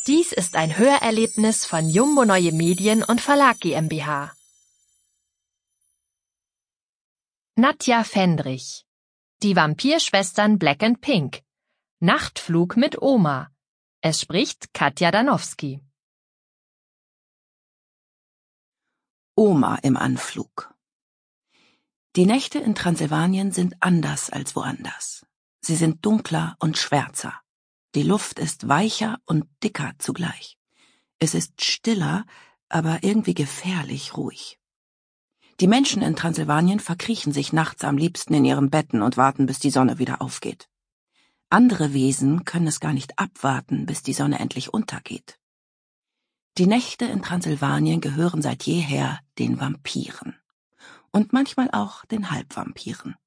Dies ist ein Hörerlebnis von Jumbo Neue Medien und Verlag GmbH. Nadja Fendrich. Die Vampirschwestern Black and Pink. Nachtflug mit Oma. Es spricht Katja Danowski. Oma im Anflug. Die Nächte in Transsilvanien sind anders als woanders. Sie sind dunkler und schwärzer. Die Luft ist weicher und dicker zugleich. Es ist stiller, aber irgendwie gefährlich ruhig. Die Menschen in Transsilvanien verkriechen sich nachts am liebsten in ihren Betten und warten, bis die Sonne wieder aufgeht. Andere Wesen können es gar nicht abwarten, bis die Sonne endlich untergeht. Die Nächte in Transsilvanien gehören seit jeher den Vampiren. Und manchmal auch den Halbvampiren.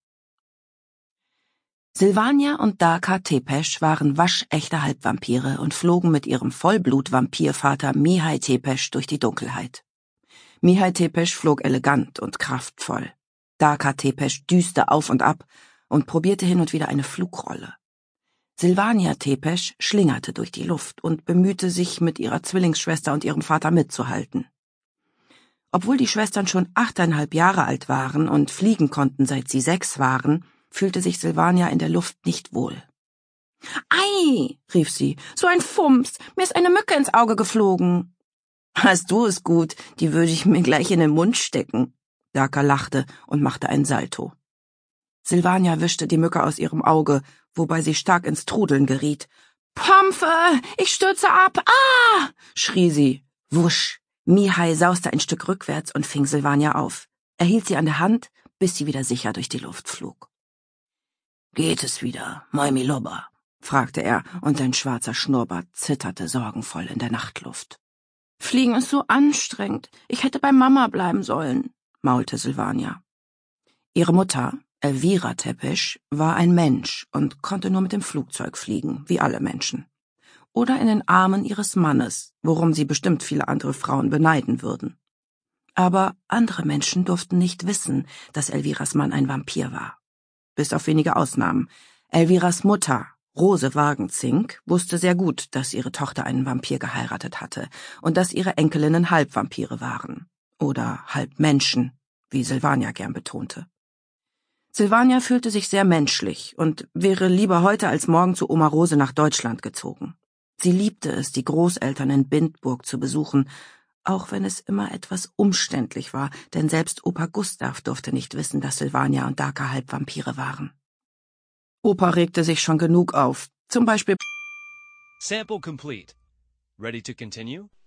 Silvania und Darka Tepesch waren waschechte Halbvampire und flogen mit ihrem Vollblut-Vampirvater Mihai Tepesch durch die Dunkelheit. Mihai Tepesch flog elegant und kraftvoll. Darka Tepesch düste auf und ab und probierte hin und wieder eine Flugrolle. Silvania Tepesch schlingerte durch die Luft und bemühte sich, mit ihrer Zwillingsschwester und ihrem Vater mitzuhalten. Obwohl die Schwestern schon 8,5 Jahre alt waren und fliegen konnten, seit sie 6 waren, fühlte sich Silvania in der Luft nicht wohl. »Ei«, rief sie, »so ein Fumps, mir ist eine Mücke ins Auge geflogen.« »Hast du es gut, die würde ich mir gleich in den Mund stecken.« Darka lachte und machte ein Salto. Silvania wischte die Mücke aus ihrem Auge, wobei sie stark ins Trudeln geriet. »Pompe, ich stürze ab, ah!« schrie sie. Wusch! Mihai sauste ein Stück rückwärts und fing Silvania auf. Er hielt sie an der Hand, bis sie wieder sicher durch die Luft flog. »Geht es wieder, Moimi Loba?« fragte er, und sein schwarzer Schnurrbart zitterte sorgenvoll in der Nachtluft. »Fliegen ist so anstrengend. Ich hätte bei Mama bleiben sollen«, maulte Silvania. Ihre Mutter, Elvira Tepesch, war ein Mensch und konnte nur mit dem Flugzeug fliegen, wie alle Menschen. Oder in den Armen ihres Mannes, worum sie bestimmt viele andere Frauen beneiden würden. Aber andere Menschen durften nicht wissen, dass Elviras Mann ein Vampir war. Bis auf wenige Ausnahmen. Elviras Mutter, Rose Wagenzink, wusste sehr gut, dass ihre Tochter einen Vampir geheiratet hatte und dass ihre Enkelinnen Halbvampire waren. Oder Halbmenschen, wie Silvania gern betonte. Silvania fühlte sich sehr menschlich und wäre lieber heute als morgen zu Oma Rose nach Deutschland gezogen. Sie liebte es, die Großeltern in Bindburg zu besuchen, auch wenn es immer etwas umständlich war, denn selbst Opa Gustav durfte nicht wissen, dass Silvania und Darka Halbvampire waren. Opa regte sich schon genug auf, zum Beispiel Sample complete. Ready to continue?